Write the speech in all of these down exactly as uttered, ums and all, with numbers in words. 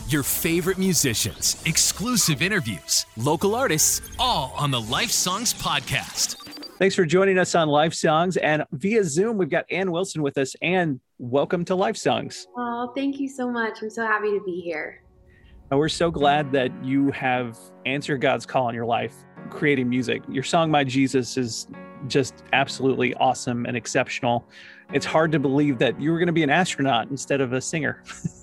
Your favorite musicians, exclusive interviews, local artists, all on the Life Songs podcast. Thanks for joining us on Life Songs, and via Zoom, we've got Ann Wilson with us. Ann, welcome to Life Songs. Oh, thank you so much. I'm so happy to be here. And we're so glad that you have answered God's call in your life, creating music. Your song, My Jesus, is just absolutely awesome and exceptional. It's hard to believe that you were going to be an astronaut instead of a singer.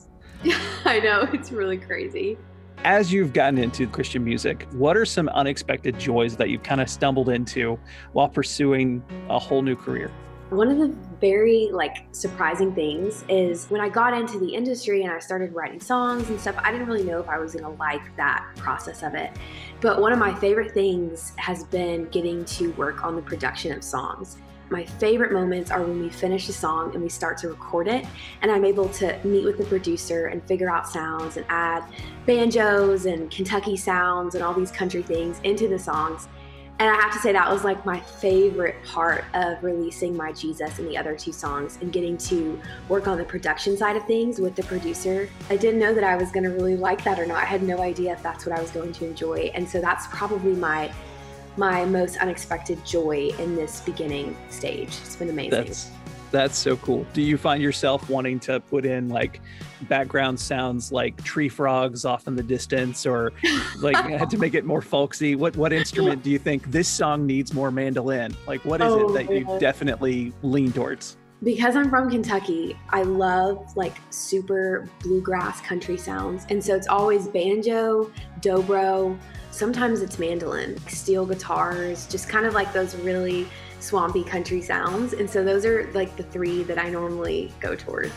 I know, it's really crazy. As you've gotten into Christian music, what are some unexpected joys that you've kind of stumbled into while pursuing a whole new career? One of the very like surprising things is when I got into the industry and I started writing songs and stuff, I didn't really know if I was going to like that process of it. But one of my favorite things has been getting to work on the production of songs. My favorite moments are when we finish a song and we start to record it, and I'm able to meet with the producer and figure out sounds and add banjos and Kentucky sounds and all these country things into the songs. And I have to say that was like my favorite part of releasing My Jesus and the other two songs, and getting to work on the production side of things with the producer. I didn't know that I was going to really like that or not. I had no idea if that's what I was going to enjoy. And so that's probably my my most unexpected joy in this beginning stage. It's been amazing. That's, that's so cool. Do you find yourself wanting to put in like background sounds like tree frogs off in the distance, or like had to make it more folksy? What what instrument do you think this song needs more mandolin? Like what is oh, it that you man. definitely lean towards? Because I'm from Kentucky, I love like super bluegrass country sounds. And so it's always banjo, dobro, sometimes it's mandolin, steel guitars, just kind of like those really swampy country sounds. And so those are like the three that I normally go towards.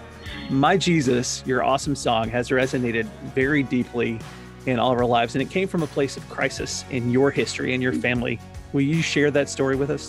My Jesus, your awesome song, has resonated very deeply in all of our lives. And it came from a place of crisis in your history and your family. Will you share that story with us?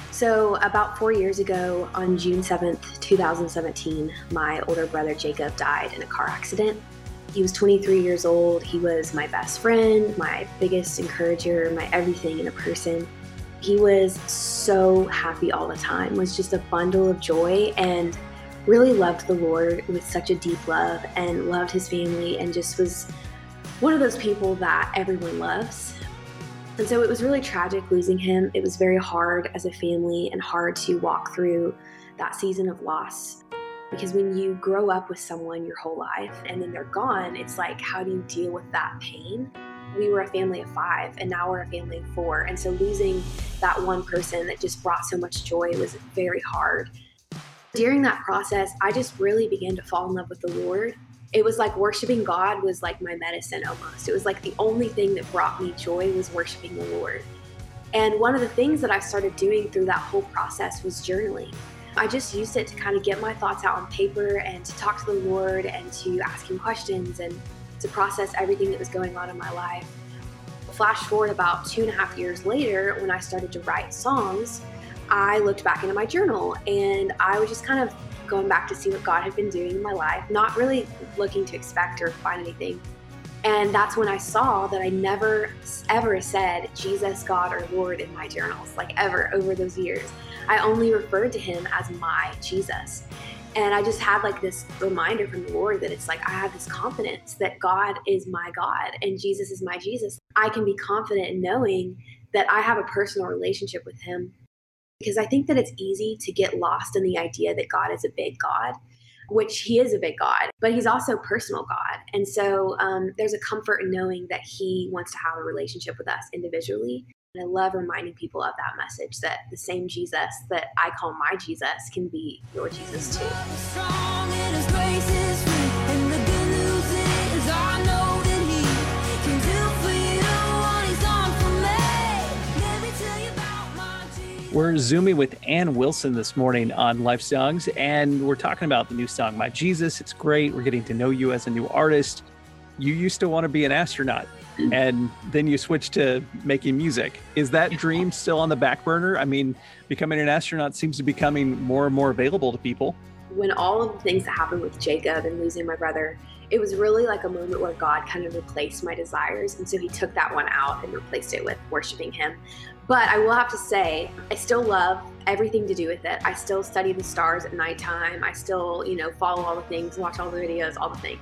So about four years ago, on June seventh, two thousand seventeen, my older brother Jacob died in a car accident. He was twenty-three years old. He was my best friend, my biggest encourager, my everything in a person. He was so happy all the time, was just a bundle of joy, and really loved the Lord with such a deep love, and loved his family, and just was one of those people that everyone loves. And so it was really tragic losing him. It was very hard as a family and hard to walk through that season of loss. Because when you grow up with someone your whole life and then they're gone, it's like, how do you deal with that pain? We were a family of five, and now we're a family of four. And so losing that one person that just brought so much joy was very hard. During that process, I just really began to fall in love with the Lord. It was like worshiping God was like my medicine almost. It was like the only thing that brought me joy was worshiping the Lord. And one of the things that I started doing through that whole process was journaling. I just used it to kind of get my thoughts out on paper and to talk to the Lord and to ask him questions and to process everything that was going on in my life. Flash forward about two and a half years later, when I started to write songs, I looked back into my journal and I was just kind of going back to see what God had been doing in my life, not really looking to expect or find anything. And that's when I saw that I never ever said Jesus, God, or Lord in my journals, like ever over those years. I only referred to him as my Jesus. And I just had like this reminder from the Lord that it's like, I have this confidence that God is my God and Jesus is my Jesus. I can be confident in knowing that I have a personal relationship with him. Because I think that it's easy to get lost in the idea that God is a big God, which he is a big God, but he's also a personal God. And so um, there's a comfort in knowing that he wants to have a relationship with us individually. And I love reminding people of that message, that the same Jesus that I call my Jesus can be your Jesus too. We're Zooming with Ann Wilson this morning on Life Songs, and we're talking about the new song, My Jesus. It's great. We're getting to know you as a new artist. You used to want to be an astronaut, and then you switched to making music. Is that dream still on the back burner? I mean, becoming an astronaut seems to be becoming more and more available to people. When all of the things that happened with Jacob and losing my brother, it was really like a moment where God kind of replaced my desires. And so he took that one out and replaced it with worshiping him. But I will have to say, I still love everything to do with it. I still study the stars at nighttime. I still, you know, follow all the things, watch all the videos, all the things.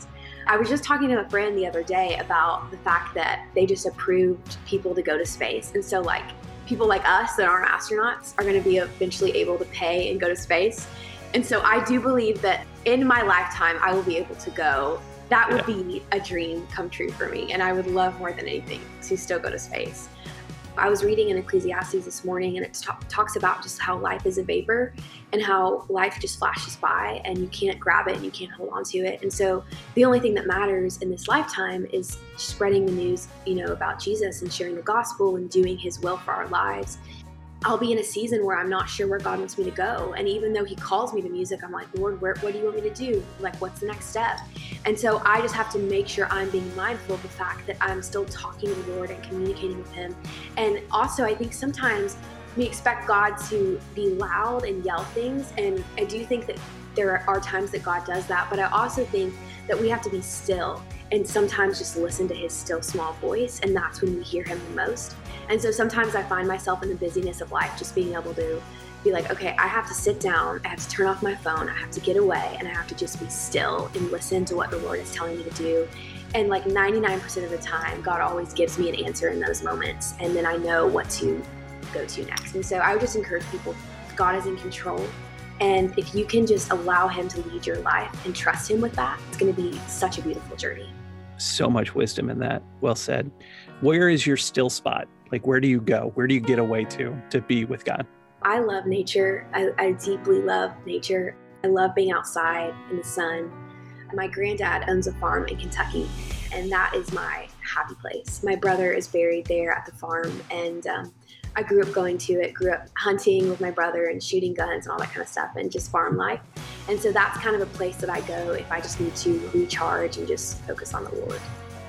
I was just talking to a friend the other day about the fact that they just approved people to go to space. And so like people like us that aren't astronauts are going to be eventually able to pay and go to space. And so I do believe that in my lifetime, I will be able to go. That would yeah. be a dream come true for me. And I would love more than anything to still go to space. I was reading in Ecclesiastes this morning, and it t- talks about just how life is a vapor and how life just flashes by and you can't grab it and you can't hold on to it. And so the only thing that matters in this lifetime is spreading the news, you know, about Jesus and sharing the gospel and doing his will for our lives. I'll be in a season where I'm not sure where God wants me to go. And even though he calls me to music, I'm like, Lord, where, what do you want me to do? Like, what's the next step? And so I just have to make sure I'm being mindful of the fact that I'm still talking to the Lord and communicating with him. And also, I think sometimes we expect God to be loud and yell things. And I do think that there are times that God does that. But I also think that we have to be still and sometimes just listen to his still small voice. And that's when we hear him the most. And so sometimes I find myself in the busyness of life just being able to be like, okay, I have to sit down, I have to turn off my phone, I have to get away, and I have to just be still and listen to what the Lord is telling me to do. And like ninety-nine percent of the time, God always gives me an answer in those moments, and then I know what to go to next. And so I would just encourage people, God is in control. And if you can just allow him to lead your life and trust him with that, it's going to be such a beautiful journey. So much wisdom in that. Well said. Where is your still spot? Like, where do you go? Where do you get away to, to be with God? I love nature. I, I deeply love nature. I love being outside in the sun. My granddad owns a farm in Kentucky, and that is my happy place. My brother is buried there at the farm, and um, I grew up going to it, grew up hunting with my brother and shooting guns and all that kind of stuff, and just farm life. And so that's kind of a place that I go if I just need to recharge and just focus on the Lord.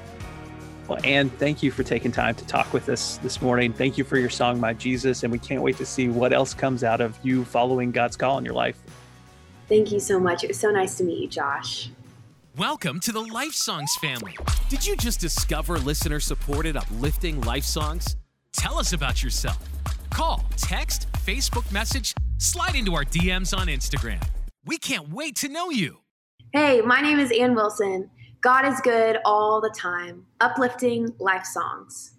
Well, Anne, thank you for taking time to talk with us this morning. Thank you for your song, My Jesus, and we can't wait to see what else comes out of you following God's call in your life. Thank you so much. It was so nice to meet you, Josh. Welcome to the Life Songs family. Did you just discover listener-supported, uplifting life songs? Tell us about yourself. Call, text, Facebook message, slide into our D Ms on Instagram. We can't wait to know you. Hey, my name is Ann Wilson. God is good all the time. Uplifting life songs.